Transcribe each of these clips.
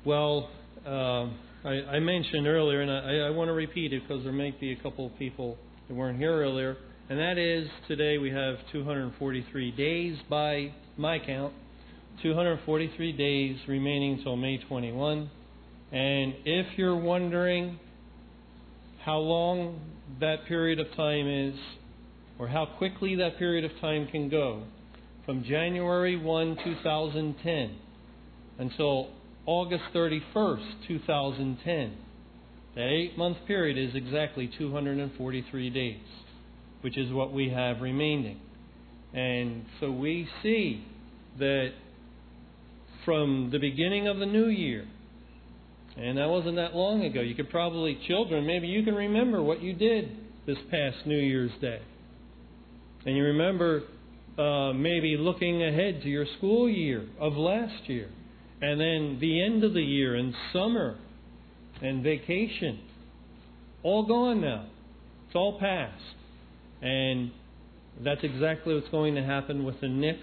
Well, I mentioned earlier, and I want to repeat it because there might be a couple of people that weren't here earlier, and that is today we have 243 days by my count, 243 days remaining till May 21. And if you're wondering how long that period of time is, or how quickly that period of time can go, from January 1, 2010 until August 31st, 2010, that 8-month period is exactly 243 days, which is what we have remaining. And so we see that from the beginning of the new year, and that wasn't that long ago, you could probably, children, maybe you can remember what you did this past New Year's Day. And you remember maybe looking ahead to your school year of last year, and then the end of the year and summer and vacation. All gone now. It's all past. And that's exactly what's going to happen with the next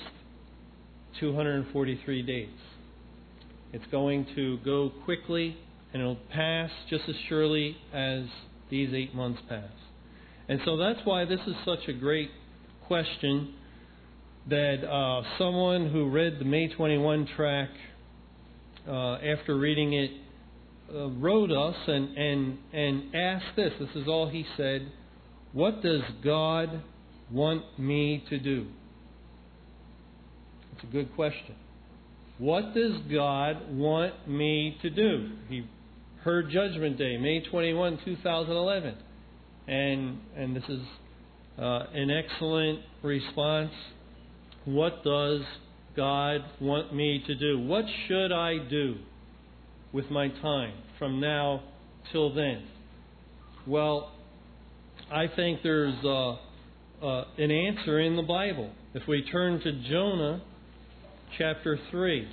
243 days. It's going to go quickly, and it'll pass just as surely as these 8 months pass. And so that's why this is such a great question that someone who read the May 21 track after reading it wrote us and asked this. This is all he said. What does God want me to do? It's a good question. What does God want me to do? He heard Judgment Day, May 21, 2011. And this is an excellent response. What does God want me to do? What should I do with my time from now till then? Well, I think there's an answer in the Bible. If we turn to Jonah chapter 3.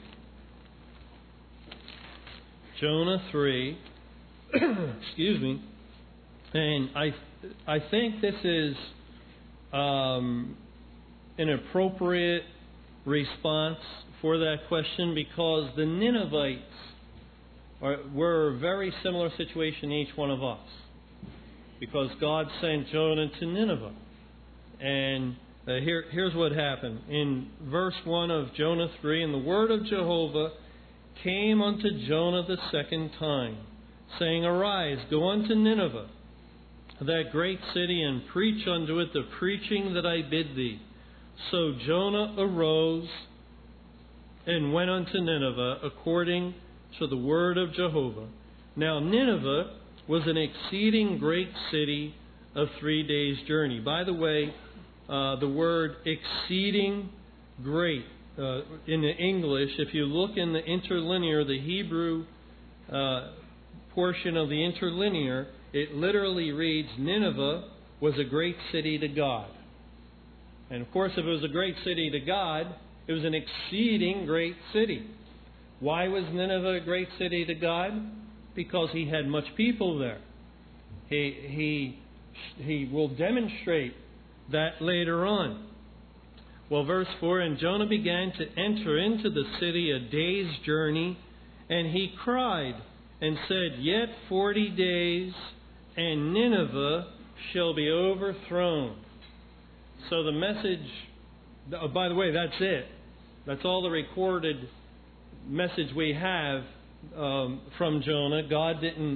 Jonah 3. Excuse me. And I think this is an appropriate response for that question, because the Ninevites were a very similar situation to each one of us, because God sent Jonah to Nineveh. And here's what happened. In verse 1 of Jonah 3, and the word of Jehovah came unto Jonah the second time, saying, Arise, go unto Nineveh, that great city, and preach unto it the preaching that I bid thee. So Jonah arose and went unto Nineveh according to the word of Jehovah. Now Nineveh was an exceeding great city of 3 days' journey. By the way, the word exceeding great in the English, if you look in the interlinear, the Hebrew portion of the interlinear, it literally reads, Nineveh was a great city to God. And of course, if it was a great city to God, it was an exceeding great city. Why was Nineveh a great city to God? Because he had much people there. He will demonstrate that later on. Well, verse 4, and Jonah began to enter into the city a day's journey, and he cried and said, Yet 40 days, and Nineveh shall be overthrown. So the message, by the way, that's it. That's all the recorded message we have from Jonah. God didn't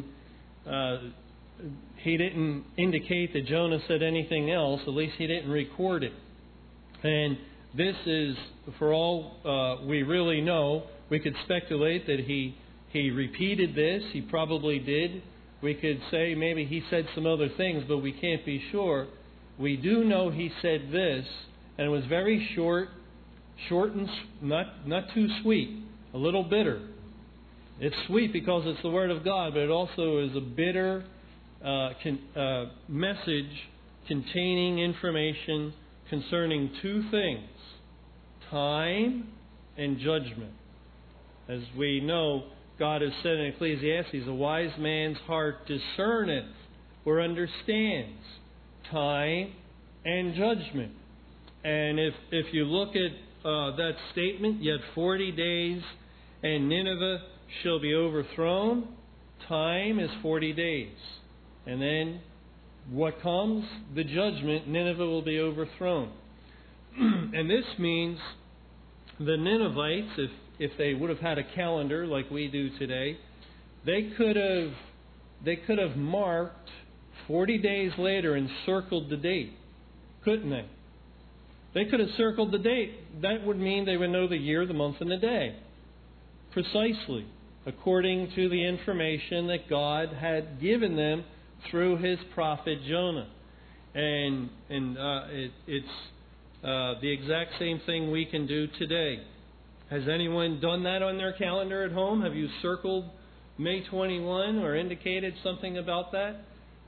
indicate that Jonah said anything else. At least he didn't record it. And this is, for all we really know, we could speculate that he repeated this. He probably did. We could say maybe he said some other things, but we can't be sure. We do know he said this, and it was very short and not too sweet, a little bitter. It's sweet because it's the Word of God, but it also is a bitter message containing information concerning two things: time and judgment. As we know, God has said in Ecclesiastes, a wise man's heart discerneth or understands time and judgment. And if you look at that statement, yet 40 days, and Nineveh shall be overthrown. Time is 40 days. And then what comes? The judgment. Nineveh will be overthrown. And this means the Ninevites, if they would have had a calendar like we do today, they could have marked 40 days later and circled the date, couldn't they? They could have circled the date. That would mean they would know the year, the month, and the day. Precisely, according to the information that God had given them through His prophet Jonah. And it's the exact same thing we can do today. Has anyone done that on their calendar at home? Have you circled May 21 or indicated something about that?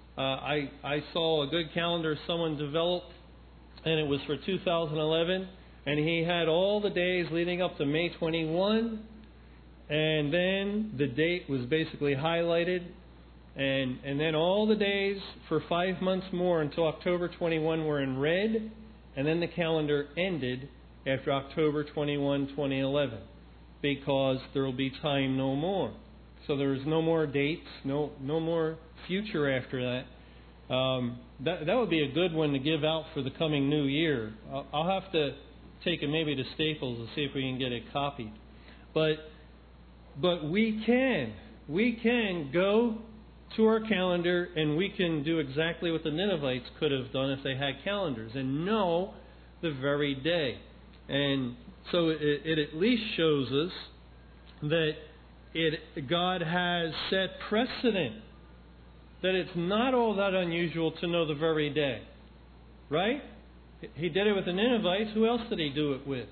I saw a good calendar someone developed, and it was for 2011, and he had all the days leading up to May 21, and then the date was basically highlighted, and then all the days for 5 months more until October 21 were in red, and then the calendar ended after October 21, 2011, because there will be time no more. So there's no more dates, no more future after that. That would be a good one to give out for the coming new year. I'll have to take it maybe to Staples and see if we can get it copied. But we can go to our calendar and we can do exactly what the Ninevites could have done if they had calendars and know the very day. And so it at least shows us that God has set precedent, that it's not all that unusual to know the very day. Right? He did it with the Ninevites. Who else did He do it with?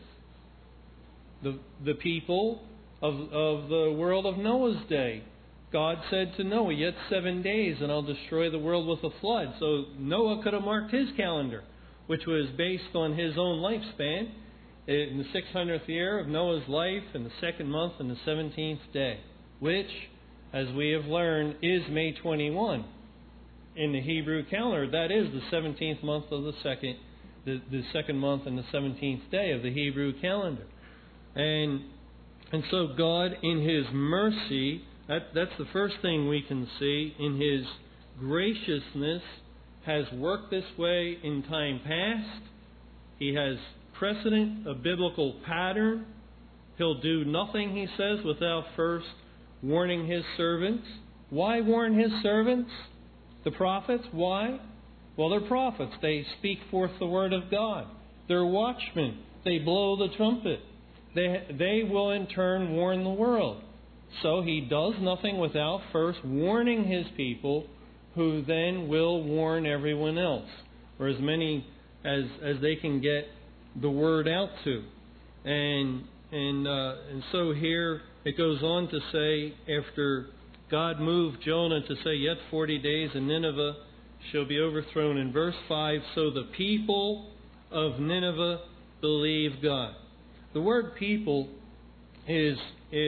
The people of the world of Noah's day. God said to Noah, "Yet 7 days and I'll destroy the world with a flood." So Noah could have marked his calendar, which was based on his own lifespan, in the 600th year of Noah's life, in the 2nd month and the 17th day, which, as we have learned, is May 21. In the Hebrew calendar, that is the 17th month of the second month and the 17th day of the Hebrew calendar. And so God, in His mercy, that's the first thing we can see, in His graciousness, has worked this way in time past. He has precedent, a biblical pattern. He'll do nothing, He says, without first warning His servants. Why warn His servants? The prophets, why? Well, they're prophets. They speak forth the word of God. They're watchmen. They blow the trumpet. They will in turn warn the world. So He does nothing without first warning His people, who then will warn everyone else, or as many as they can get the word out to. And so here it goes on to say, after God moved Jonah to say, "Yet 40 days and Nineveh shall be overthrown," in verse 5, so the people of Nineveh believe God. The word people is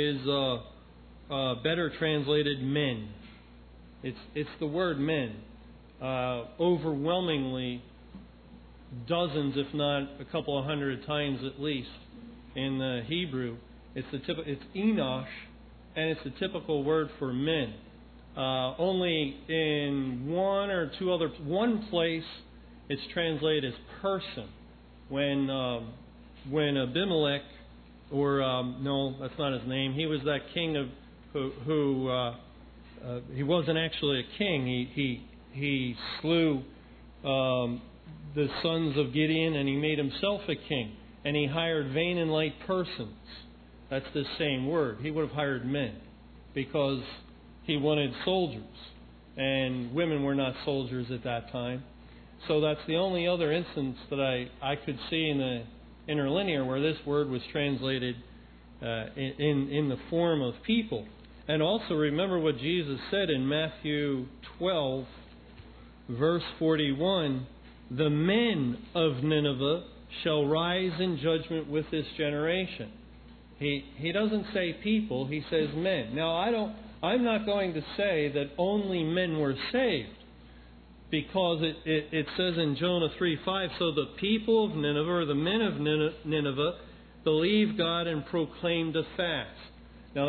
better translated men. It's the word men. Overwhelmingly, dozens, if not a couple of hundred times at least, in the Hebrew. It's Enosh, and it's the typical word for men. Only in one place it's translated as person. When Abimelech, or no, that's not his name. He was that king who he wasn't actually a king. He slew the sons of Gideon, and he made himself a king. And he hired vain and light persons. That's the same word. He would have hired men because he wanted soldiers. And women were not soldiers at that time. So that's the only other instance that I could see in the interlinear where this word was translated in the form of people. And also remember what Jesus said in Matthew 12, verse 41, "The men of Nineveh shall rise in judgment with this generation." He doesn't say people, he says men. Now I'm not going to say that only men were saved, because it says in Jonah 3:5, so the people of Nineveh, or the men of Nineveh, believed God and proclaimed a fast. Now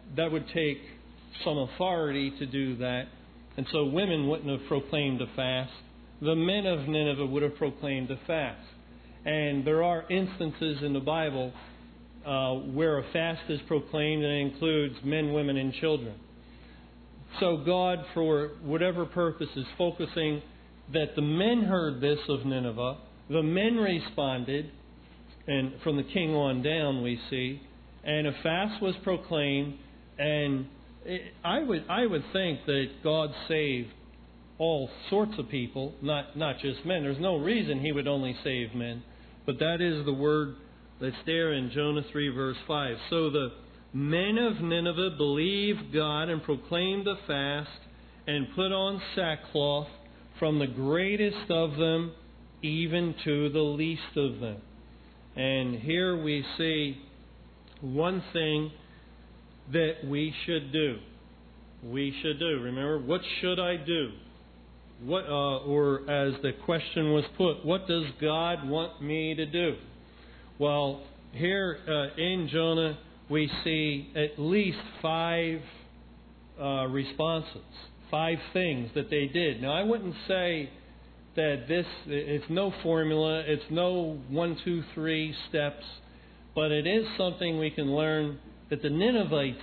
that would take some authority to do that. And so women wouldn't have proclaimed a fast. The men of Nineveh would have proclaimed a fast. And there are instances in the Bible where a fast is proclaimed, and it includes men, women, and children. So God, for whatever purpose, is focusing that the men heard this of Nineveh. The men responded, and from the king on down we see, and a fast was proclaimed. And I would think that God saved all sorts of people, not just men. There's no reason He would only save men, but that is the word that's there in Jonah 3 verse 5. So the men of Nineveh believed God and proclaimed a fast and put on sackcloth, from the greatest of them even to the least of them. And here we see one thing that we should do. We should do. Remember, what should I do? What, or as the question was put, what does God want me to do? Well, here in Jonah, we see at least 5 responses, 5 things that they did. Now, I wouldn't say that it's no formula, it's no 1, 2, 3 steps, but it is something we can learn that the Ninevites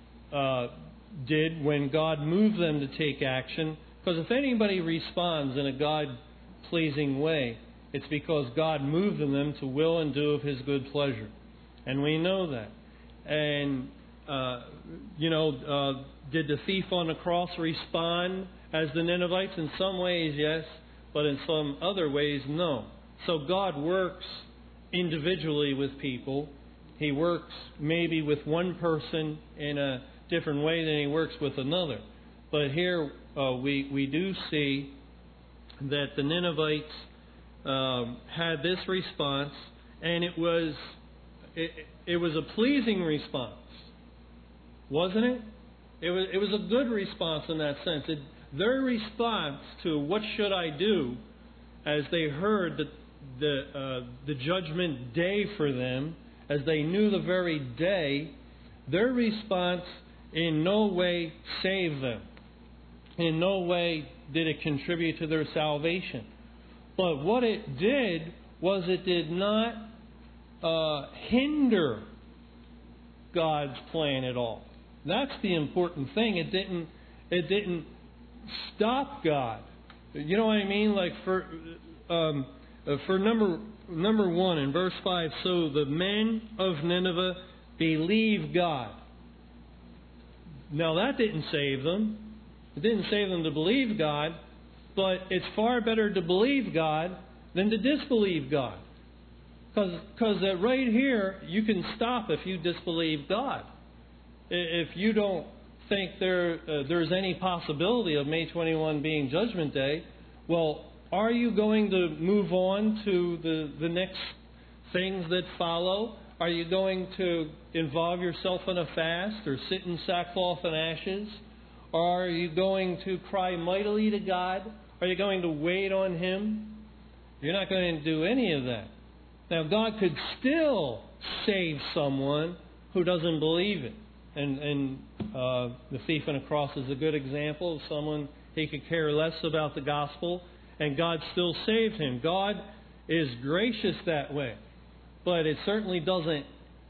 did when God moved them to take action. Because if anybody responds in a God-pleasing way, it's because God moved them to will and do of His good pleasure. And we know that. And, did the thief on the cross respond as the Ninevites? In some ways, yes. But in some other ways, no. So God works individually with people. He works maybe with one person in a different way than He works with another. But here we do see that the Ninevites had this response, and it was a pleasing response, wasn't it? It was a good response in that sense. Their response to what should I do, as they heard the judgment day for them, as they knew the very day, their response in no way saved them. In no way did it contribute to their salvation. But what it did was it did not hinder God's plan at all. That's the important thing. It didn't stop God. You know what I mean? Like for number 1 in verse 5, so the men of Nineveh believed God. Now that didn't save them. It didn't save them to believe God, but it's far better to believe God than to disbelieve God. Because right here, you can stop if you disbelieve God. If you don't think there's any possibility of May 21 being Judgment Day, well, are you going to move on to the next things that follow? Are you going to involve yourself in a fast or sit in sackcloth and ashes? Or are you going to cry mightily to God? Are you going to wait on Him? You're not going to do any of that. Now, God could still save someone who doesn't believe it. And the thief on the cross is a good example of someone, he could care less about the gospel, and God still saved him. God is gracious that way. But it certainly doesn't,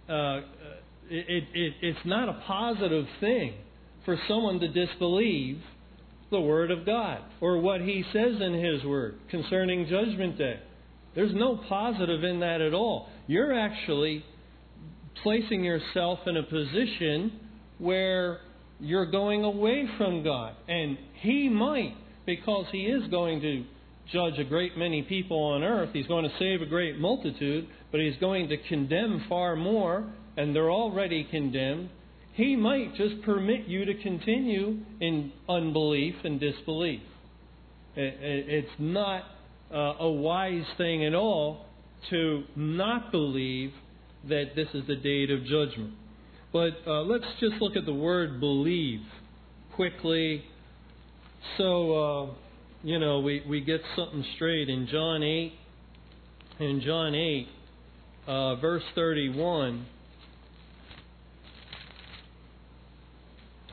it's not a positive thing for someone to disbelieve the Word of God or what He says in His Word concerning Judgment Day. There's no positive in that at all. You're actually placing yourself in a position where you're going away from God. And He might, because He is going to judge a great many people on earth. He's going to save a great multitude, but He's going to condemn far more, and they're already condemned. He might just permit you to continue in unbelief and disbelief. It's not a wise thing at all to not believe that this is the date of judgment. But let's just look at the word believe quickly. So, we get something straight. In John 8, verse 31,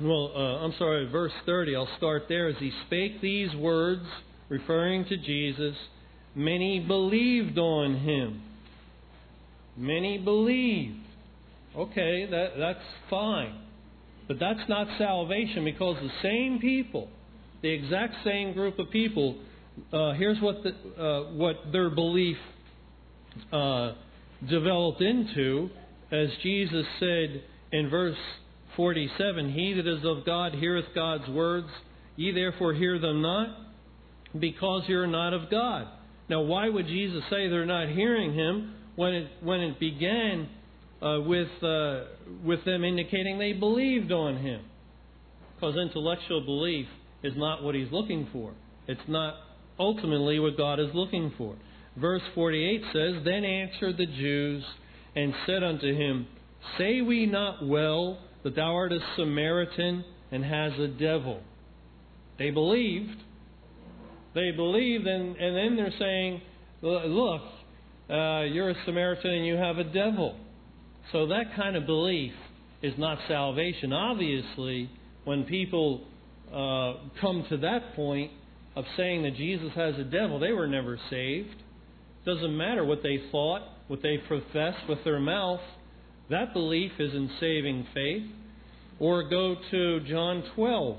verse 30, I'll start there. As he spake these words, referring to Jesus, many believed on him. Many believed. Okay, that's fine. But that's not salvation, because the same people, the exact same group of people, here's what their belief developed into, as Jesus said in verse 47, He that is of God heareth God's words, ye therefore hear them not, because you're not of God. Now, why would Jesus say they're not hearing Him when it began with them indicating they believed on Him? Because intellectual belief is not what He's looking for. It's not ultimately what God is looking for. Verse 48 says, Then answered the Jews and said unto him, Say we not well that thou art a Samaritan and has a devil? They believed. They believed, and then they're saying, Look, you're a Samaritan and you have a devil. So that kind of belief is not salvation. Obviously, when people come to that point of saying that Jesus has a devil, they were never saved. Doesn't matter what they thought, what they professed with their mouth. That belief is in saving faith. Or go to John 12.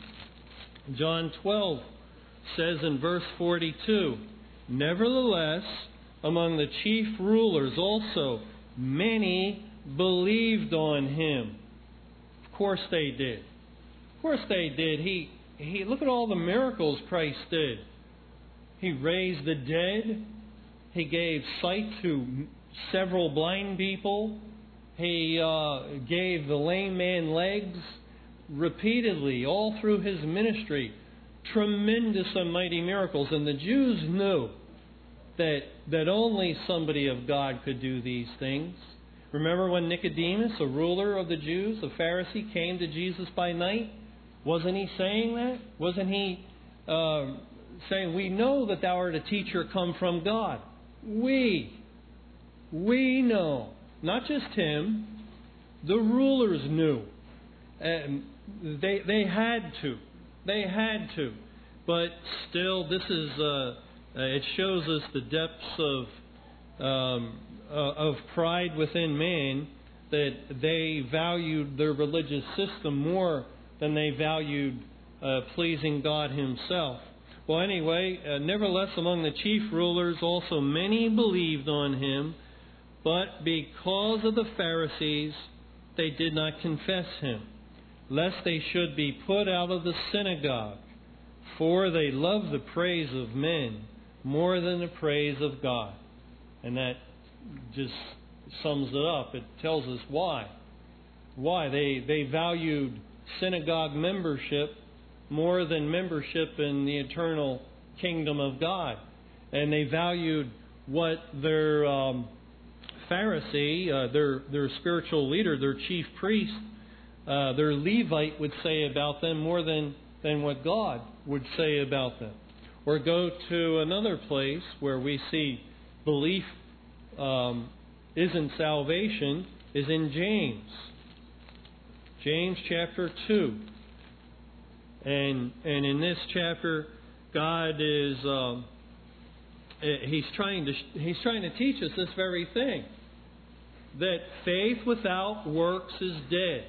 John 12 says in verse 42, Nevertheless, among the chief rulers also, many believed on him. Of course they did. Of course they did. He look at all the miracles Christ did. He raised the dead. He gave sight to several blind people. He gave the lame man legs repeatedly all through his ministry. Tremendous and mighty miracles. And the Jews knew that only somebody of God could do these things. Remember when Nicodemus, a ruler of the Jews, a Pharisee, came to Jesus by night? Wasn't he saying that? Wasn't he saying, We know that thou art a teacher come from God? We know. Not just him. The rulers knew. They had to. They had to. But still, this is it shows us the depths of pride within man, that they valued their religious system more than they valued pleasing God Himself. Well, anyway, nevertheless, among the chief rulers also many believed on Him, but because of the Pharisees, they did not confess Him, lest they should be put out of the synagogue. For they love the praise of men more than the praise of God. And that just sums it up. It tells us why. Why? They valued synagogue membership more than membership in the eternal kingdom of God. And they valued what their Pharisee, their spiritual leader, their chief priest, their Levite would say about them more than what God would say about them. Or go to another place where we see belief isn't salvation, is in James. James chapter 2. And in this chapter, God is He's trying to teach us this very thing, that faith without works is dead.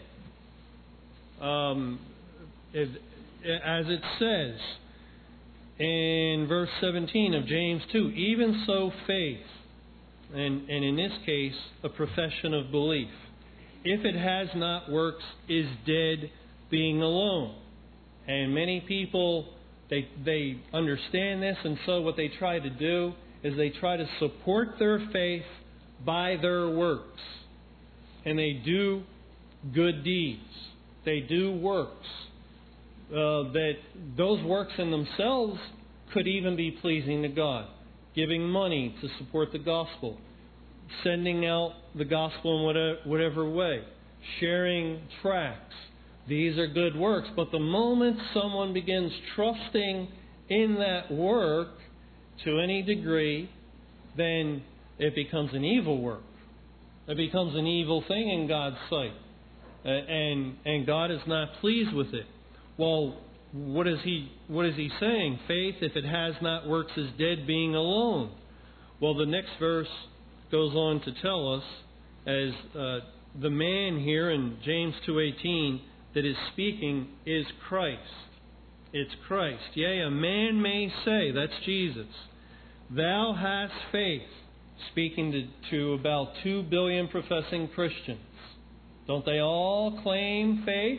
As it says in verse 17 of James 2, even so faith, and in this case a profession of belief, if it has not works, is dead being alone. And many people, they understand this, and so what they try to do is they try to support their faith by their works. And they do good deeds. They do works. That those works in themselves could even be pleasing to God. Giving money to support the gospel. Sending out the gospel in whatever way. Sharing tracts. These are good works. But the moment someone begins trusting in that work to any degree, then it becomes an evil work. It becomes an evil thing in God's sight. and God is not pleased with it. Well, what is he saying? Faith, if it has not works, is dead, being alone. Well, the next verse goes on to tell us, as the man here in James 2:18 that is speaking is Christ. It's Christ. Yea, a man may say, that's Jesus, thou hast faith, speaking to about 2 billion professing Christians. Don't they all claim faith?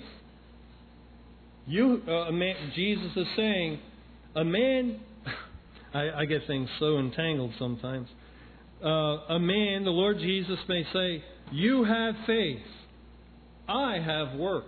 Jesus is saying, a man, I get things so entangled sometimes. A man, the Lord Jesus may say, you have faith, I have works.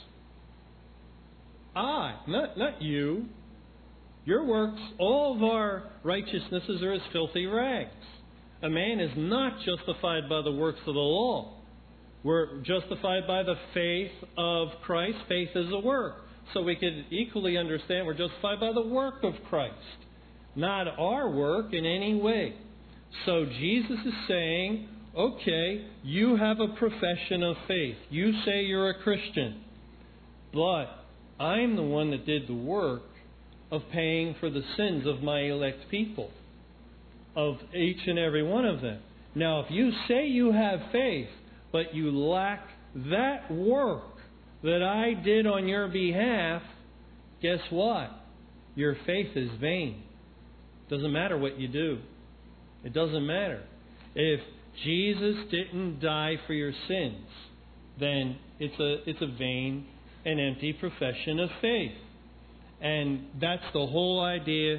I, not you. Your works, all of our righteousnesses are as filthy rags. A man is not justified by the works of the law. We're justified by the faith of Christ. Faith is a work. So we could equally understand we're justified by the work of Christ, not our work in any way. So Jesus is saying, okay, you have a profession of faith. You say you're a Christian. But I'm the one that did the work of paying for the sins of my elect people, of each and every one of them. Now, if you say you have faith, but you lack that work that I did on your behalf, guess what? Your faith is vain. Doesn't matter what you do. It doesn't matter. If Jesus didn't die for your sins, then it's a vain and empty profession of faith. And that's the whole idea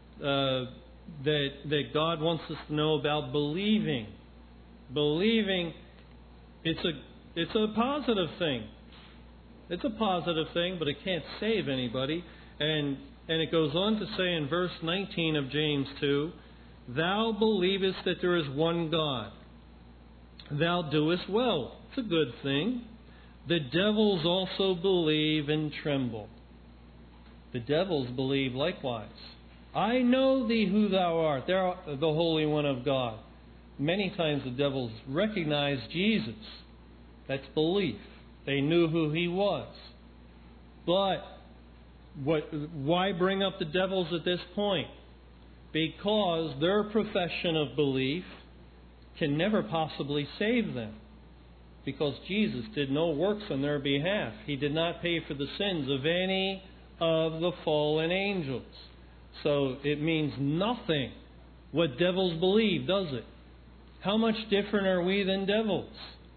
that God wants us to know about believing. Believing, it's a positive thing. It's a positive thing, but it can't save anybody. And it goes on to say in verse 19 of James 2, thou believest that there is one God. Thou doest well. It's a good thing. The devils also believe and tremble. The devils believe likewise. I know thee who thou art. Thou art the Holy One of God. Many times the devils recognize Jesus. That's belief. They knew who He was. But why bring up the devils at this point? Because their profession of belief can never possibly save them. Because Jesus did no works on their behalf. He did not pay for the sins of any of the fallen angels. So it means nothing what devils believe, does it? How much different are we than devils?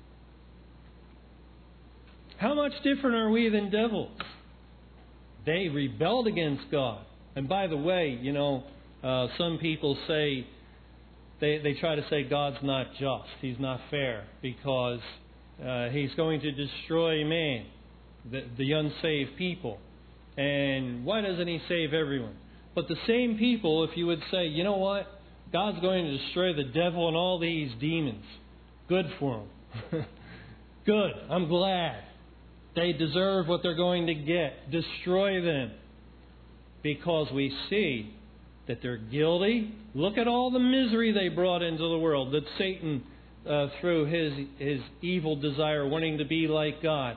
How much different are we than devils? They rebelled against God. And by the way, some people say, they try to say God's not just. He's not fair because He's going to destroy man, the unsaved people. And why doesn't He save everyone? But the same people, if you would say, you know what? God's going to destroy the devil and all these demons. Good for them. Good. I'm glad. They deserve what they're going to get. Destroy them. Because we see that they're guilty. Look at all the misery they brought into the world. That Satan, through his evil desire, wanting to be like God.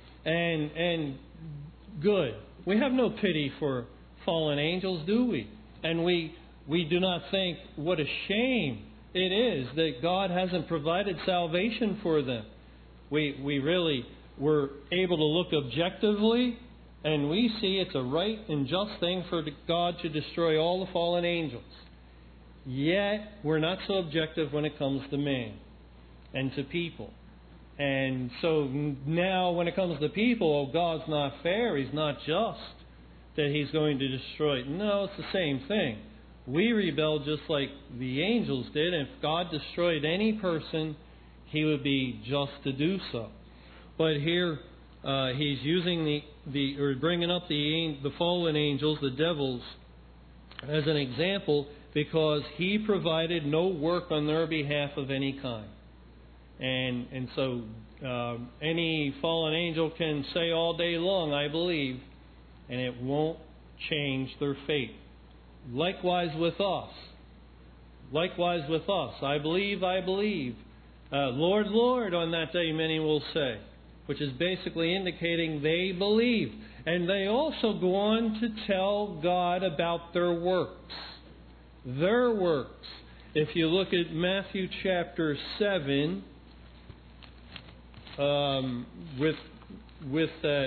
And good. We have no pity for fallen angels, do we? And we do not think what a shame it is that God hasn't provided salvation for them. We really were able to look objectively, and we see it's a right and just thing for God to destroy all the fallen angels. Yet, we're not so objective when it comes to man and to people. And so now when it comes to people, God's not fair, He's not just, that He's going to destroy it. No, it's the same thing. We rebelled just like the angels did, and if God destroyed any person, He would be just to do so. But here He's using or bringing up the fallen angels, the devils, as an example, because He provided no work on their behalf of any kind. And so any fallen angel can say all day long, I believe, and it won't change their fate. Likewise with us. Likewise with us. I believe, I believe. Lord, Lord, on that day many will say. which is basically indicating they believed. And they also go on to tell God about their works. Their works. If you look at Matthew chapter 7, with that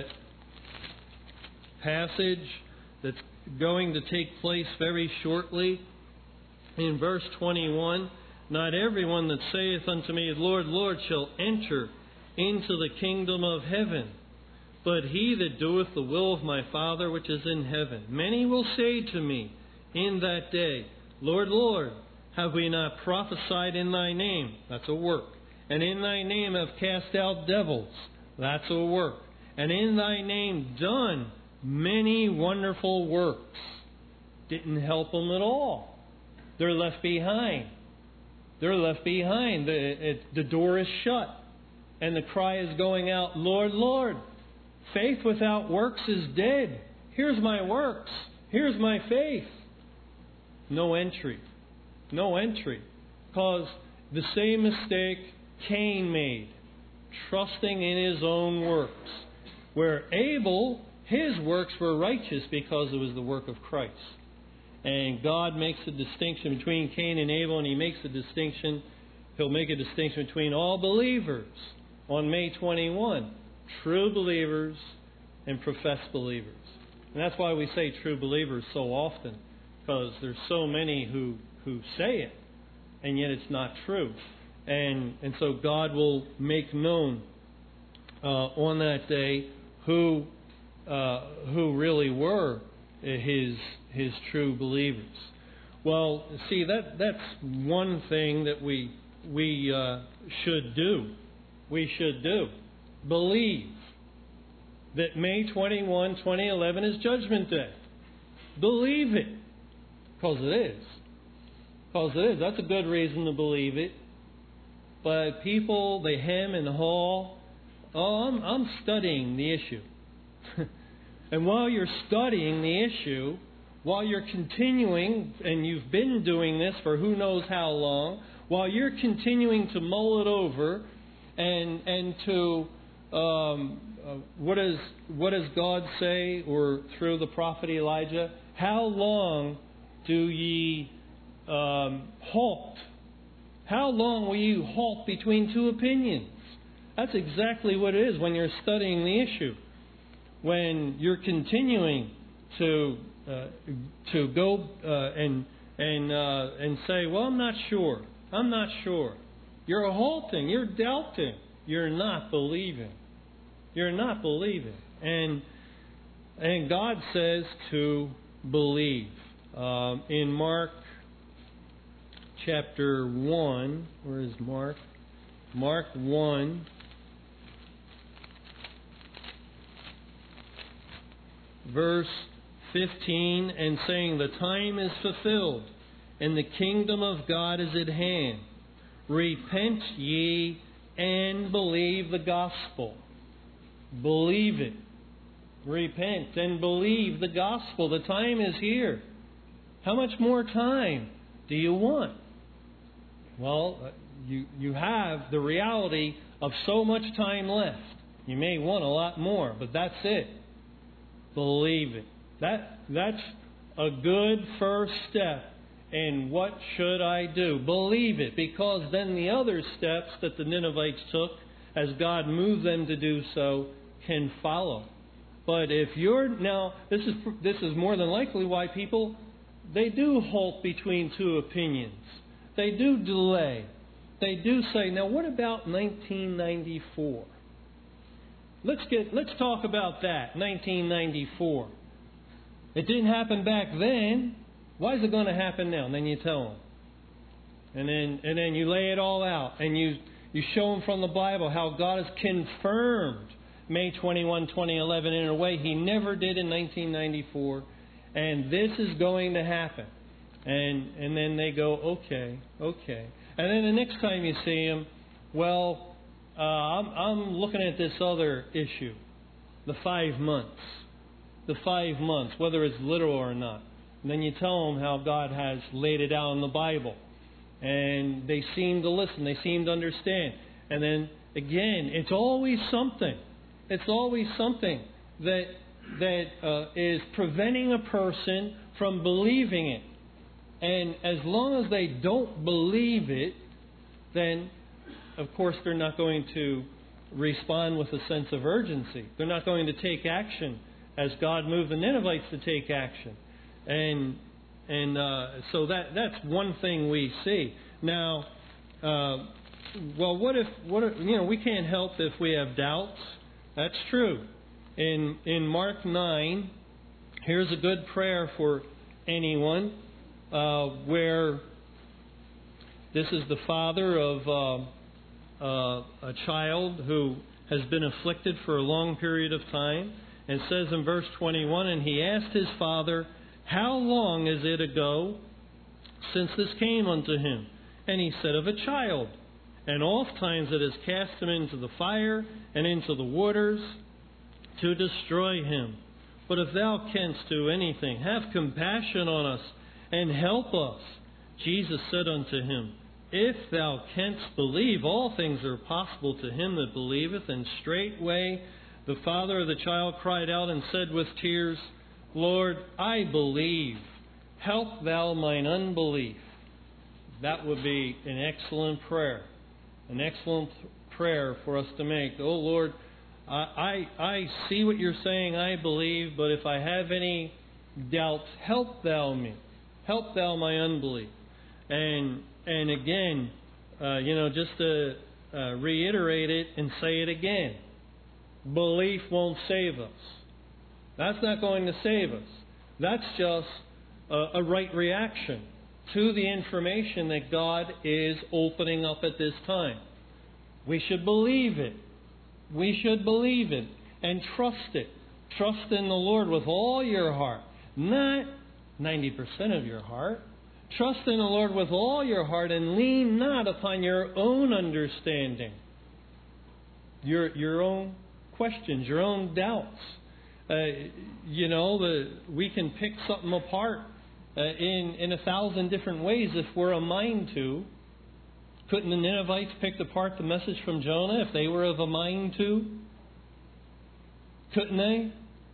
passage that's going to take place very shortly, in verse 21, not everyone that saith unto me, Lord, Lord, shall enter into the kingdom of heaven, but he that doeth the will of my Father which is in heaven. Many will say to me in that day, Lord, Lord, have we not prophesied in thy name? That's a work. And in thy name have cast out devils. That's a work. And in thy name done many wonderful works. Didn't help them at all. They're left behind. They're left behind. The door is shut. And the cry is going out, Lord, Lord, faith without works is dead. Here's my works. Here's my faith. No entry. No entry. Because the same mistake Cain made, trusting in his own works. Where Abel, his works were righteous because it was the work of Christ. And God makes a distinction between Cain and Abel, and He makes a distinction, He'll make a distinction between all believers on May 21. True believers and professed believers. And that's why we say true believers so often, because there's so many who say it, and yet it's not true. And so God will make known on that day who really were His true believers. Well, see, that's one thing that we should do. We should do. Believe that May 21, 2011 is Judgment Day. Believe it. Because it is. Because it is. That's a good reason to believe it. But people, they hem and haw. Oh, I'm studying the issue. And while you're studying the issue, while you're continuing, and you've been doing this for who knows how long, while you're continuing to mull it over and to what does God say, or through the prophet Elijah, how long do ye halt? How long will you halt between two opinions? That's exactly what it is when you're studying the issue. When you're continuing to go and say, well, I'm not sure. I'm not sure. You're halting. You're doubting. You're not believing. You're not believing. And God says to believe. In Mark chapter 1, where is Mark? Mark 1. Verse 15, and saying, the time is fulfilled, and the kingdom of God is at hand. Repent ye and believe the gospel. Believe it. Repent and believe the gospel. The time is here. How much more time do you want? Well, you have the reality of so much time left. You may want a lot more, but that's it. Believe it. That's a good first step in what should I do. Believe it, because then the other steps that the Ninevites took, as God moved them to do so, can follow. But if you're now, this is more than likely why people, they do halt between two opinions. They do delay. They do say, now what about 1994? Let's talk about that, 1994. It didn't happen back then. Why is it going to happen now? And then you tell them. And then you lay it all out. And you show them from the Bible how God has confirmed May 21, 2011 in a way He never did in 1994. And this is going to happen. And then they go, okay. And then the next time you see them, well, I'm looking at this other issue, the 5 months. The 5 months, whether it's literal or not. And then you tell them how God has laid it out in the Bible. And they seem to listen. They seem to understand. And then again, it's always something. It's always something that is preventing a person from believing it. And as long as they don't believe it, then, of course, they're not going to respond with a sense of urgency. They're not going to take action as God moved the Ninevites to take action. And so that's one thing we see. Now, well, what if we can't help if we have doubts? That's true. In Mark 9, here's a good prayer for anyone where this is the father of a child who has been afflicted for a long period of time. And it says in verse 21, and he asked his father, how long is it ago since this came unto him? And he said, of a child. And oft times it has cast him into the fire and into the waters to destroy him. But if thou canst do anything, have compassion on us and help us. Jesus said unto him, if thou canst believe, all things are possible to him that believeth. And straightway the father of the child cried out and said with tears, Lord, I believe. Help thou mine unbelief. That would be an excellent prayer. An excellent prayer for us to make. Oh Lord, I see what you're saying, I believe, but if I have any doubts, help thou me. Help thou my unbelief. And again, just to reiterate it and say it again. Belief won't save us. That's not going to save us. That's just a right reaction to the information that God is opening up at this time. We should believe it. We should believe it and trust it. Trust in the Lord with all your heart, not 90% of your heart. Trust in the Lord with all your heart and lean not upon your own understanding, your own questions, your own doubts. We can pick something apart in 1,000 different ways if we're a mind to. Couldn't the Ninevites pick apart the message from Jonah if they were of a mind to? Couldn't they?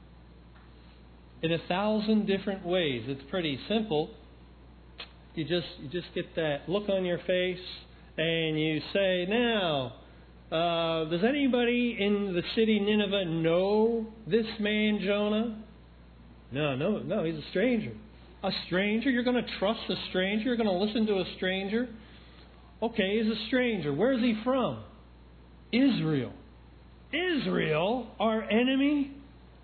In 1,000 different ways. It's pretty simple. You just get that look on your face and you say, now, does anybody in the city Nineveh know this man Jonah? No, he's a stranger. A stranger? You're going to trust a stranger? You're going to listen to a stranger? Okay, he's a stranger. Where's he from? Israel. Israel, our enemy?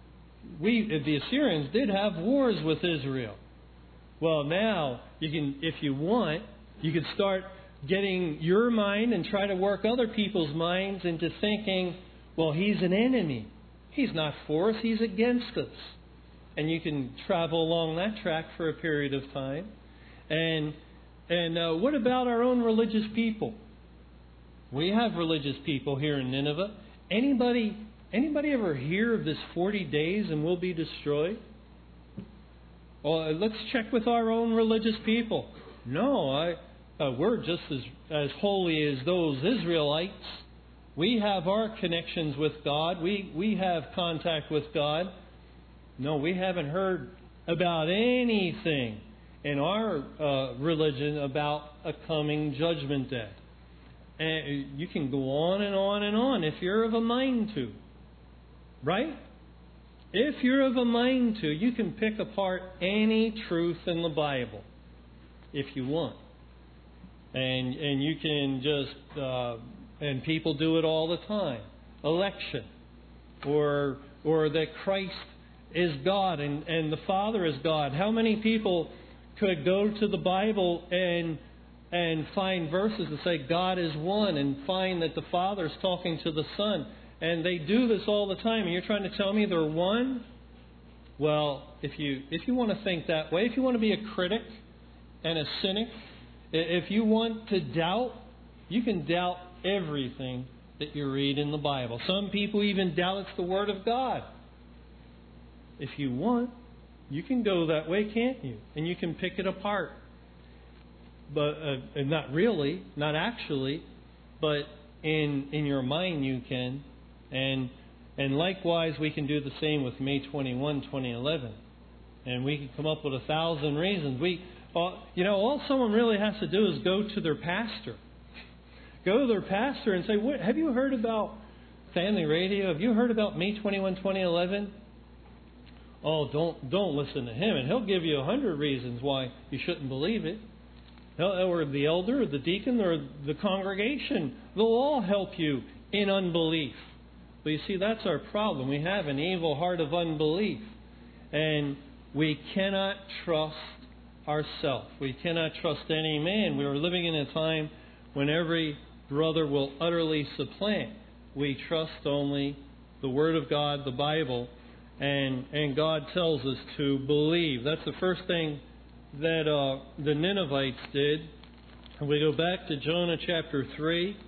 The Assyrians did have wars with Israel. Well, now, if you want, you can start getting your mind and try to work other people's minds into thinking, well, he's an enemy. He's not for us, he's against us. And you can travel along that track for a period of time. And what about our own religious people? We have religious people here in Nineveh. Anybody ever hear of this 40 days and we'll be destroyed? Well, let's check with our own religious people. No, we're just as holy as those Israelites. We have our connections with God. We have contact with God. No, we haven't heard about anything in our religion about a coming judgment day. And you can go on and on and on if you're of a mind to. Right? If you're of a mind to, you can pick apart any truth in the Bible if you want. And you can just, and people do it all the time. Election. Or that Christ is God and the Father is God. How many people could go to the Bible and find verses that say God is one and find that the Father is talking to the Son? And they do this all the time. And you're trying to tell me they're one? Well, if you want to think that way, if you want to be a critic and a cynic, if you want to doubt, you can doubt everything that you read in the Bible. Some people even doubt it's the Word of God. If you want, you can go that way, can't you? And you can pick it apart. But not really, not actually, but in your mind you can. And likewise, we can do the same with May 21, 2011. And we can come up with 1,000 reasons. All someone really has to do is go to their pastor. Go to their pastor and say, have you heard about Family Radio? Have you heard about May 21, 2011? Oh, don't listen to him. And he'll give you 100 reasons why you shouldn't believe it. Or the elder, or the deacon, or the congregation. They'll all help you in unbelief. But you see, that's our problem. We have an evil heart of unbelief. And we cannot trust ourselves. We cannot trust any man. We are living in a time when every brother will utterly supplant. We trust only the Word of God, the Bible, and God tells us to believe. That's the first thing that the Ninevites did. And we go back to Jonah chapter 3.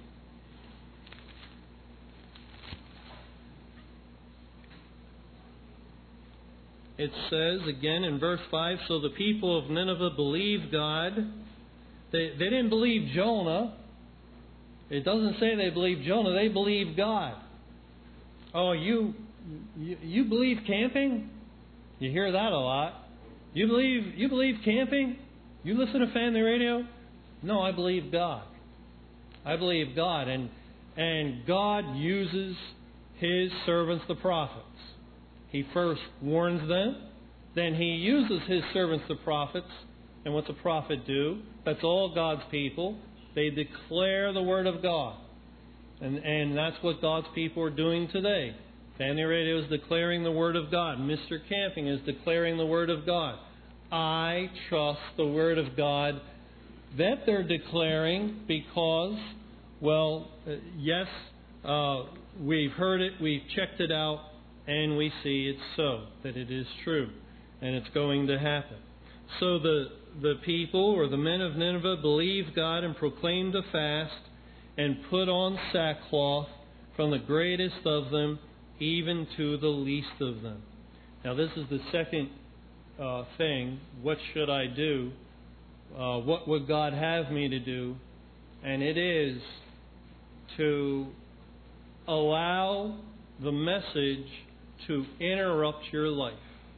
It says again in verse 5, so the people of Nineveh believed God. They didn't believe Jonah. It doesn't say they believed Jonah. They believed God. Oh, you believe camping? You hear that a lot. You believe camping? You listen to Family Radio? No, I believe God. I believe God. And God uses His servants, the prophets. He first warns them. Then He uses His servants, the prophets. And what's a prophet do? That's all God's people. They declare the Word of God. And that's what God's people are doing today. Family Radio is declaring the Word of God. Mr. Camping is declaring the Word of God. I trust the Word of God that they're declaring because, yes, we've heard it, we've checked it out, and we see it's so, that it is true, and it's going to happen. So the people, or the men of Nineveh, believed God and proclaimed a fast and put on sackcloth, from the greatest of them even to the least of them. Now this is the second thing. What should I do? What would God have me to do? And it is to allow the message to interrupt your life.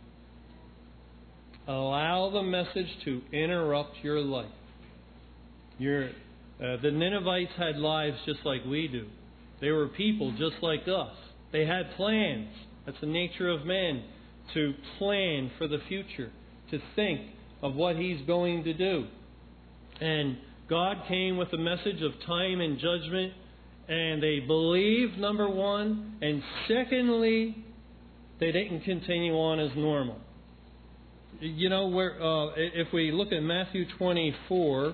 Allow the message to interrupt your life. The Ninevites had lives just like we do. They were people just like us. They had plans. That's the nature of man, to plan for the future, to think of what He's going to do. And God came with a message of time and judgment, and they believed, number one, and secondly, they didn't continue on as normal. You know, if we look at Matthew 24,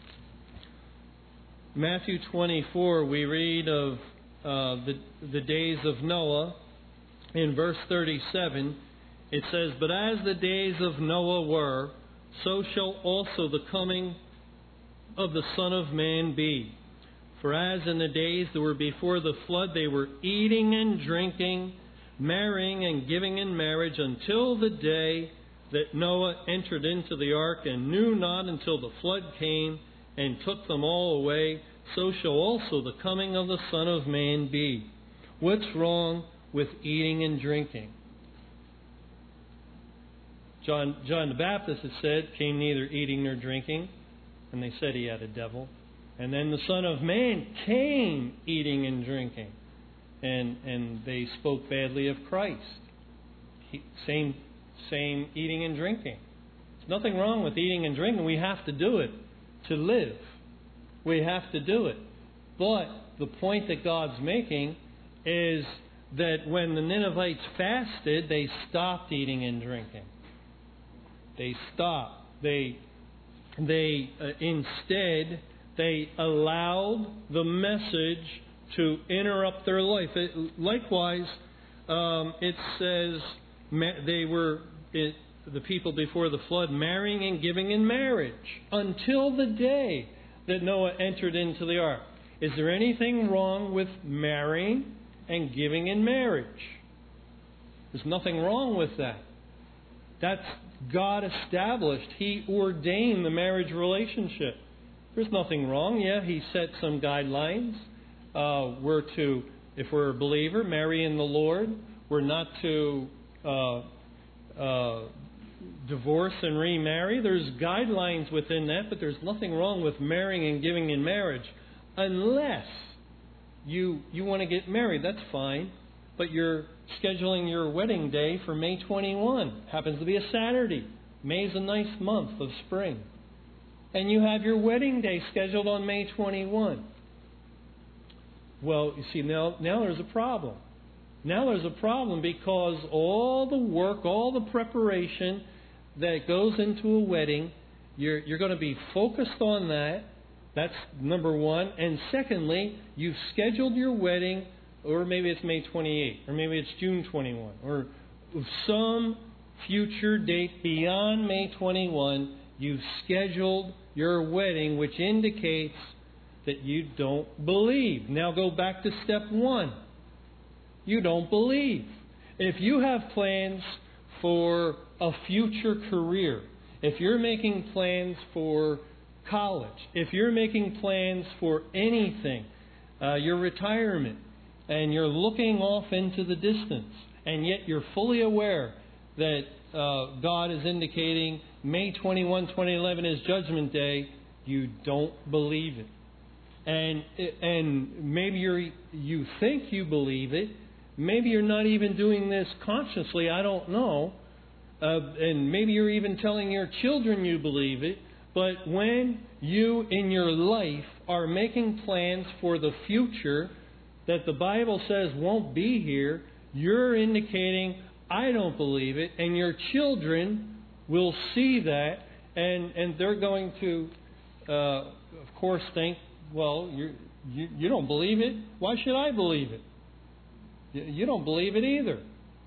we read of the days of Noah. In verse 37, it says, but as the days of Noah were, so shall also the coming of the Son of Man be. For as in the days that were before the flood, they were eating and drinking, marrying and giving in marriage, until the day that Noah entered into the ark, and knew not until the flood came and took them all away, so shall also the coming of the Son of Man be. What's wrong with eating and drinking? John the Baptist, it said, came neither eating nor drinking, and they said he had a devil. And then the Son of Man came eating and drinking, and they spoke badly of Christ. Same eating and drinking. There's nothing wrong with eating and drinking. We have to do it to live. We have to do it. But the point that God's making is that when the Ninevites fasted, they stopped eating and drinking. They stopped. Instead, they allowed the message to interrupt their life. Likewise, it says they were, the people before the flood, marrying and giving in marriage until the day that Noah entered into the ark. Is there anything wrong with marrying and giving in marriage? There's nothing wrong with that. That's God established. He ordained the marriage relationship. There's nothing wrong. Yeah, He set some guidelines. We're to, if we're a believer, marry in the Lord. We're not to divorce and remarry. There's guidelines within that, but there's nothing wrong with marrying and giving in marriage, unless you want to get married. That's fine, but you're scheduling your wedding day for May 21. Happens to be a Saturday. May's a nice month of spring, and you have your wedding day scheduled on May 21. Well, you see, now there's a problem. Now there's a problem because all the work, all the preparation that goes into a wedding, you're going to be focused on that. That's number one. And secondly, you've scheduled your wedding, or maybe it's May 28, or maybe it's June 21, or some future date beyond May 21. You've scheduled your wedding, which indicates that you don't believe. Now go back to step one. You don't believe. If you have plans for a future career, if you're making plans for college, if you're making plans for anything, your retirement, and you're looking off into the distance, and yet you're fully aware that God is indicating May 21, 2011 is Judgment Day, you don't believe it. And maybe you think you believe it. Maybe you're not even doing this consciously, I don't know. And maybe you're even telling your children you believe it. But when you in your life are making plans for the future that the Bible says won't be here, you're indicating, I don't believe it. And your children will see that, and they're going to, of course, think, well, you don't believe it? Why should I believe it? You don't believe it either.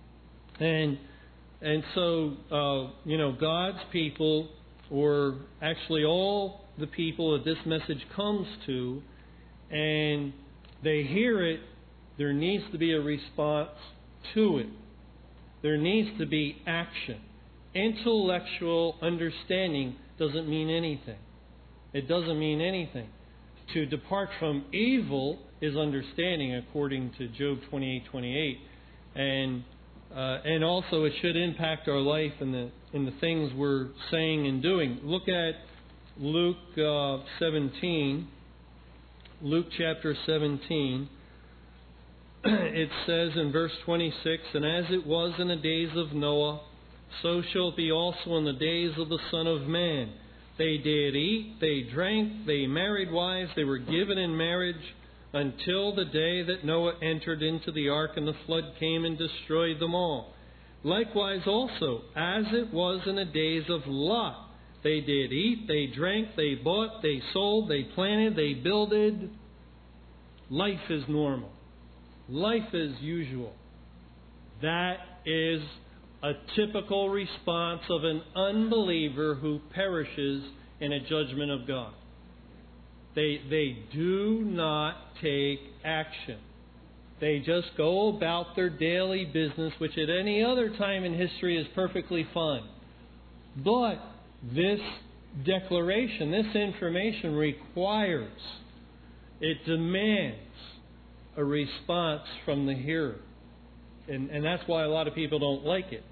And so, God's people, or actually all the people that this message comes to, and they hear it, there needs to be a response to it. There needs to be action. Intellectual understanding doesn't mean anything. It doesn't mean anything. To depart from evil is understanding, according to Job 28:28, and also it should impact our life in the things we're saying and doing. Look at Luke 17. Luke chapter 17. It says in verse 26, "And as it was in the days of Noah, so shall it be also in the days of the Son of Man. They did eat, they drank, they married wives, they were given in marriage, until the day that Noah entered into the ark, and the flood came and destroyed them all. Likewise also, as it was in the days of Lot, they did eat, they drank, they bought, they sold, they planted, they builded." Life is normal. Life is usual. That is a typical response of an unbeliever who perishes in a judgment of God. They do not take action. They just go about their daily business, which at any other time in history is perfectly fine. But this declaration, this information requires, it demands a response from the hearer. And that's why a lot of people don't like it.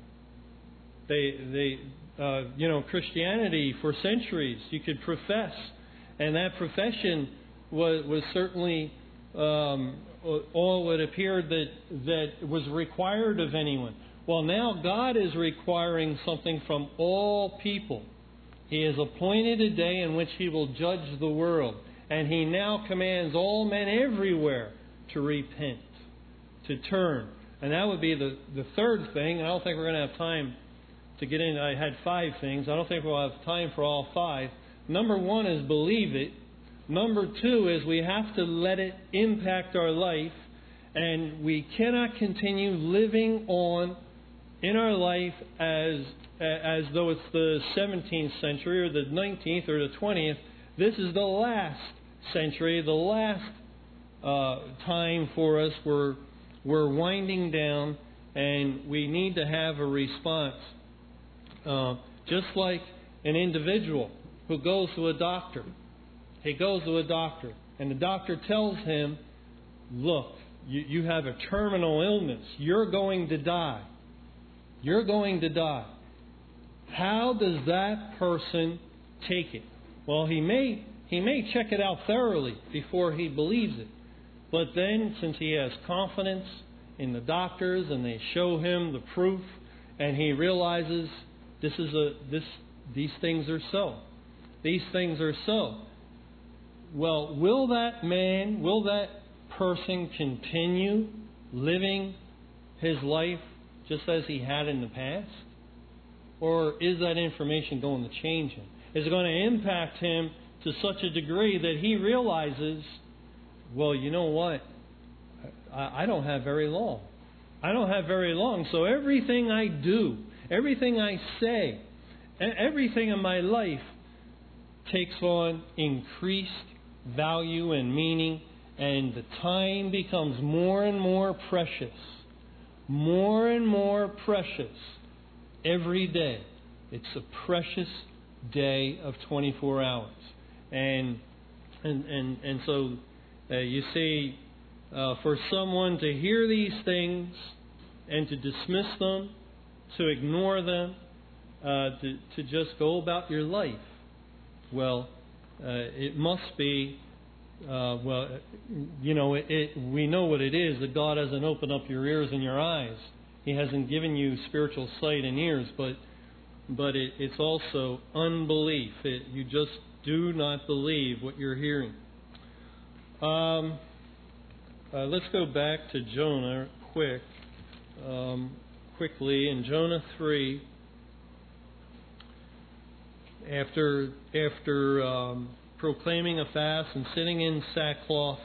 Christianity for centuries you could profess, and that profession was certainly all it appeared that was required of anyone. Well, now God is requiring something from all people. He has appointed a day in which He will judge the world, and He now commands all men everywhere to repent, to turn. And that would be the third thing. And I don't think we're going to have time to get in. I had 5 things. I don't think we'll have time for all 5. Number 1 is believe it. Number 2 is we have to let it impact our life. And we cannot continue living on in our life as though it's the 17th century or the 19th or the 20th. This is the last century, the last time for us. We're winding down, and we need to have a response. Just like an individual who goes to a doctor. He goes to a doctor, and the doctor tells him look, you have a terminal illness. You're going to die. You're going to die. How does that person take it? Well, he may check it out thoroughly before he believes it. But then, since he has confidence in the doctors and they show him the proof, and he realizes these things are so. These things are so. Well, will that person continue living his life just as he had in the past? Or is that information going to change him? Is it going to impact him to such a degree that he realizes, well, you know what? I don't have very long. I don't have very long. So everything I do, everything I say, everything in my life takes on increased value and meaning, and the time becomes more and more precious. More and more precious every day. It's a precious day of 24 hours. And so you see, for someone to hear these things and to dismiss them, to ignore them, to just go about your life, well, it must be, we know what it is, that God hasn't opened up your ears and your eyes. He hasn't given you spiritual sight and ears, but it's also unbelief. You just do not believe what you're hearing. Let's go back to Jonah quickly. In Jonah 3, after proclaiming a fast and sitting in sackcloth,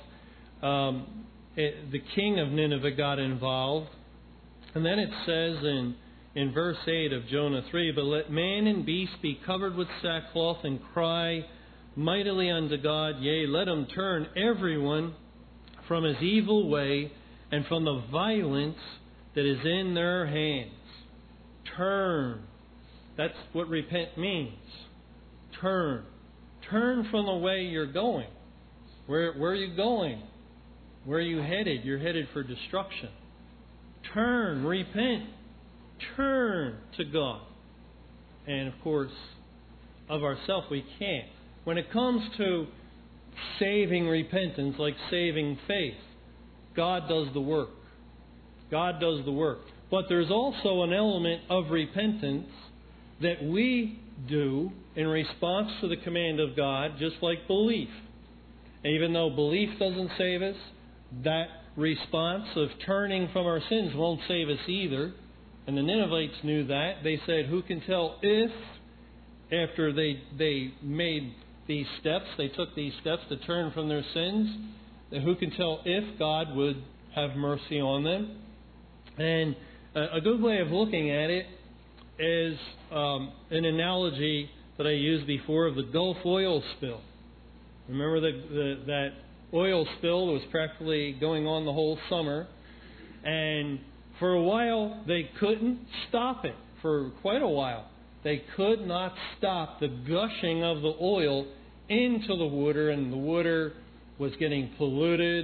the king of Nineveh got involved. And then it says in verse 8 of Jonah 3, "But let man and beast be covered with sackcloth and cry mightily unto God. Yea, let him turn everyone from his evil way and from the violence that is in their hands." Turn. That's what repent means. Turn. Turn from the way you're going. Where are you going? Where are you headed? You're headed for destruction. Turn. Repent. Turn to God. And of course, of ourselves we can't. When it comes to saving repentance, like saving faith, God does the work. God does the work. But there's also an element of repentance that we do in response to the command of God, just like belief. Even though belief doesn't save us, that response of turning from our sins won't save us either. And the Ninevites knew that. They said, who can tell if, after they made these steps, they took these steps to turn from their sins, who can tell if God would have mercy on them? And a good way of looking at it is an analogy that I used before of the Gulf oil spill. Remember that oil spill was practically going on the whole summer, and for a while they couldn't stop it. For quite a while they could not stop the gushing of the oil into the water, and the water was getting polluted.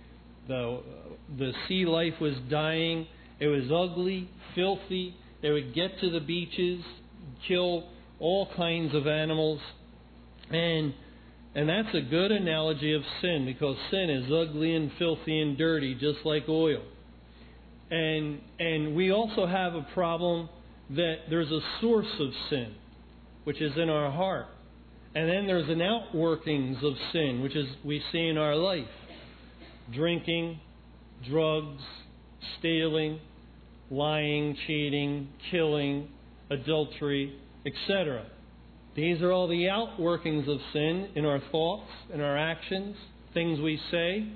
The sea life was dying. It was ugly, filthy. They would get to the beaches, kill all kinds of animals, and that's a good analogy of sin, because sin is ugly and filthy and dirty, just like oil. And we also have a problem that there's a source of sin, which is in our heart. And then there's an outworkings of sin, which is we see in our life. Drinking, drugs, stealing, lying, cheating, killing, adultery, etc. These are all the outworkings of sin in our thoughts, in our actions, things we say.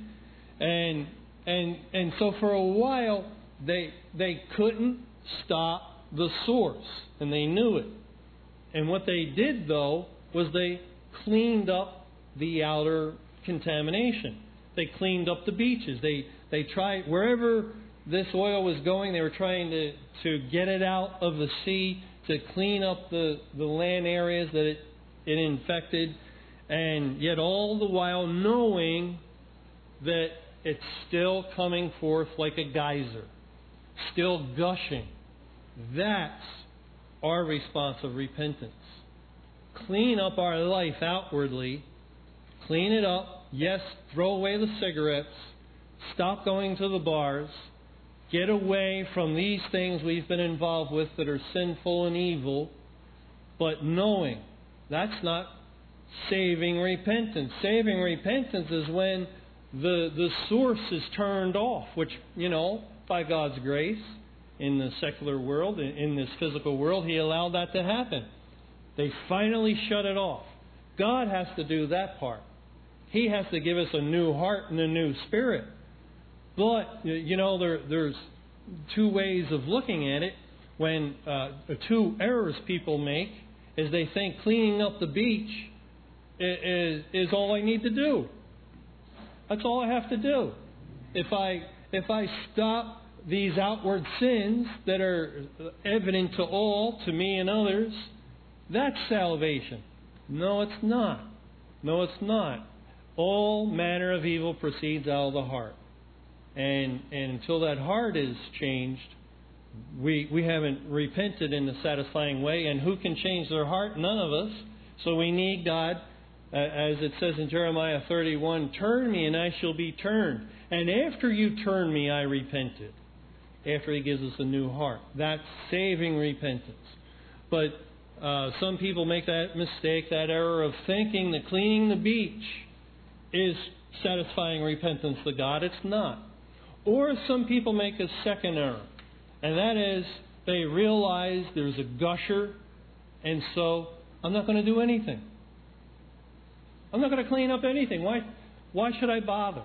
And so for a while they couldn't stop the source, and they knew it. And what they did, though, was they cleaned up the outer contamination. They cleaned up the beaches. They tried, wherever this oil was going, they were trying to get it out of the sea, to clean up the land areas that it infected, and yet all the while knowing that it's still coming forth like a geyser, still gushing. That's our response of repentance. Clean up our life outwardly. Clean it up. Yes, throw away the cigarettes. Stop going to the bars. Get away from these things we've been involved with that are sinful and evil. But knowing that's not saving repentance. Saving repentance is when the source is turned off, which, by God's grace, in the secular world, in this physical world, He allowed that to happen. They finally shut it off. God has to do that part. He has to give us a new heart and a new spirit. But, there's two ways of looking at it. When two errors people make is they think cleaning up the beach is all I need to do. That's all I have to do. If I stop these outward sins that are evident to all, to me and others, that's salvation. No, it's not. No, it's not. All manner of evil proceeds out of the heart. And until that heart is changed, we haven't repented in a satisfying way. And who can change their heart? None of us. So we need God, as it says in Jeremiah 31, turn me and I shall be turned. And after you turn me, I repented. After He gives us a new heart. That's saving repentance. But some people make that mistake, that error of thinking that cleaning the beach is satisfying repentance to God. It's not. Or some people make a second error. And that is, they realize there's a gusher, and so I'm not going to do anything. I'm not going to clean up anything. Why should I bother?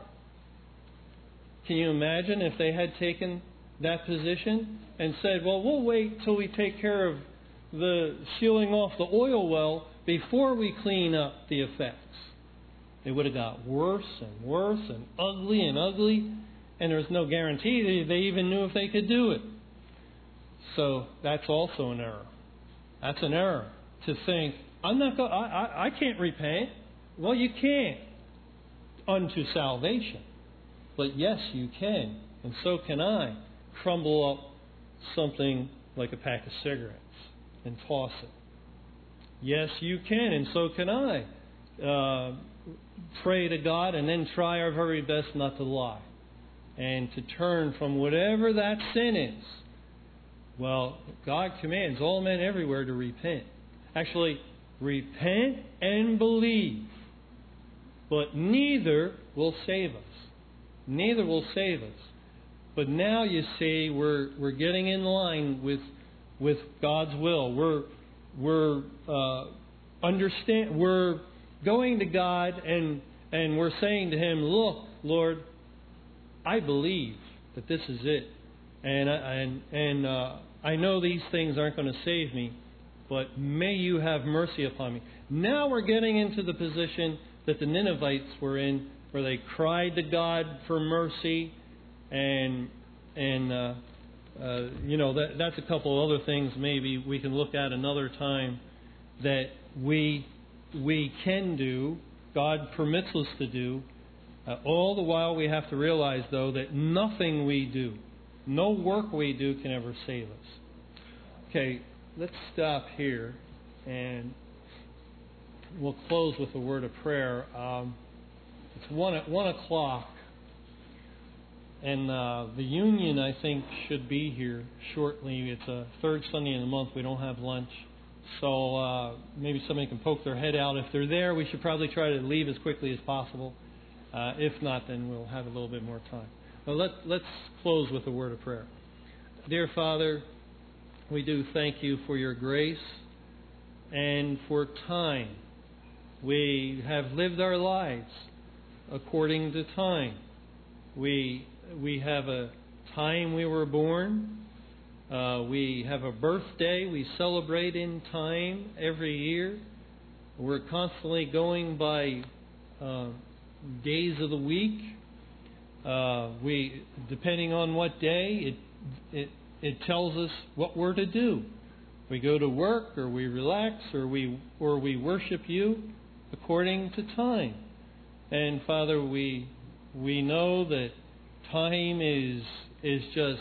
Can you imagine if they had taken that position and said, well, we'll wait till we take care of the sealing off the oil well before we clean up the effects? It would have got worse and worse and ugly, and there's no guarantee they even knew if they could do it. So that's also an error. That's an error to think, I can't repent. Well, you can't unto salvation. But yes, you can, and so can I, crumble up something like a pack of cigarettes and toss it. Yes, you can, and so can I. Pray to God and then try our very best not to lie and to turn from whatever that sin is. Well, God commands all men everywhere to repent. Actually, repent and believe. But neither will save us. Neither will save us. But now you see we're getting in line with God's will. We're going to God and we're saying to Him, look, Lord, I believe that this is it. And I know these things aren't going to save me, but may you have mercy upon me. Now we're getting into the position that the Ninevites were in, where they cried to God for mercy, and that's a couple other things maybe we can look at another time that we can do, God permits us to do. All the while we have to realize, though, that nothing we do, no work we do can ever save us. Okay, let's stop here, and we'll close with a word of prayer. It's 1 o'clock, and the union, I think, should be here shortly. It's a third Sunday in the month. We don't have lunch. So maybe somebody can poke their head out. If they're there, we should probably try to leave as quickly as possible. If not, then we'll have a little bit more time. Well, let's close with a word of prayer. Dear Father, we do thank You for Your grace and for time. We have lived our lives according to time. We have a time we were born. We have a birthday we celebrate in time every year. We're constantly going by days of the week. Depending on what day, it tells us what we're to do. We go to work, or we relax, or we worship You according to time. And Father, we we know that time is just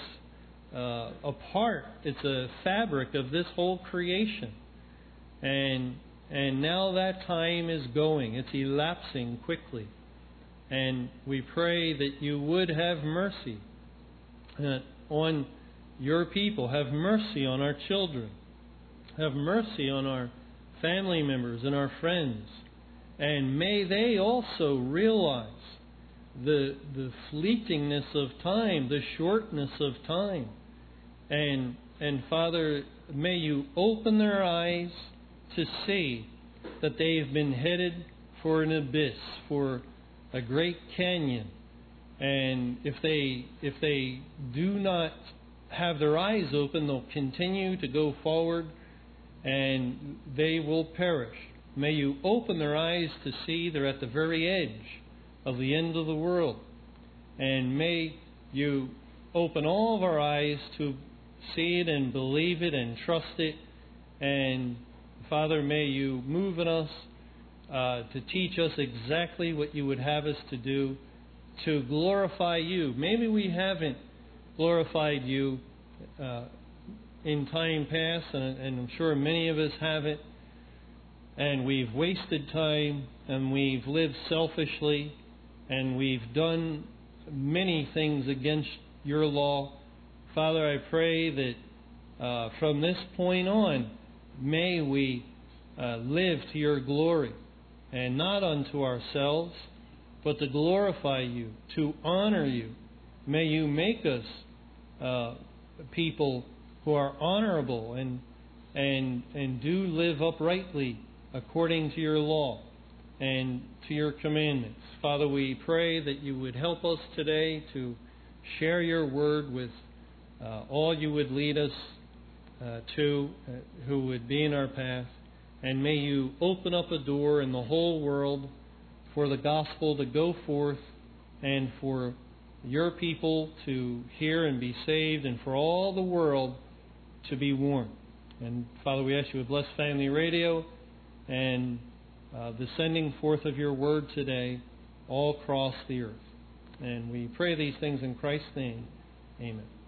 a part. It's a fabric of this whole creation, and now that time is going. It's elapsing quickly, and we pray that you would have mercy on your people. Have mercy on our children. Have mercy on our family members and our friends. And may they also realize the fleetingness of time, the shortness of time. And Father, may you open their eyes to see that they've been headed for an abyss, for a great canyon. And if they do not have their eyes open, they'll continue to go forward and they will perish. May you open their eyes to see they're at the very edge of the end of the world. And may you open all of our eyes to see it and believe it and trust it. And Father, may you move in us to teach us exactly what you would have us to do to glorify you. Maybe we haven't glorified you in time past, and I'm sure many of us haven't, and we've wasted time, and we've lived selfishly, and we've done many things against your law. Father, I pray that from this point on, may we live to your glory, and not unto ourselves, but to glorify you, to honor you. May you make us people who are honorable and do live uprightly according to your law and to your commandments. Father, we pray that you would help us today to share your word with all you would lead us to, who would be in our path. And may you open up a door in the whole world for the gospel to go forth, and for your people to hear and be saved, and for all the world to be warned. And Father, we ask you to bless Family Radio and the sending forth of your word today all across the earth. And we pray these things in Christ's name. Amen.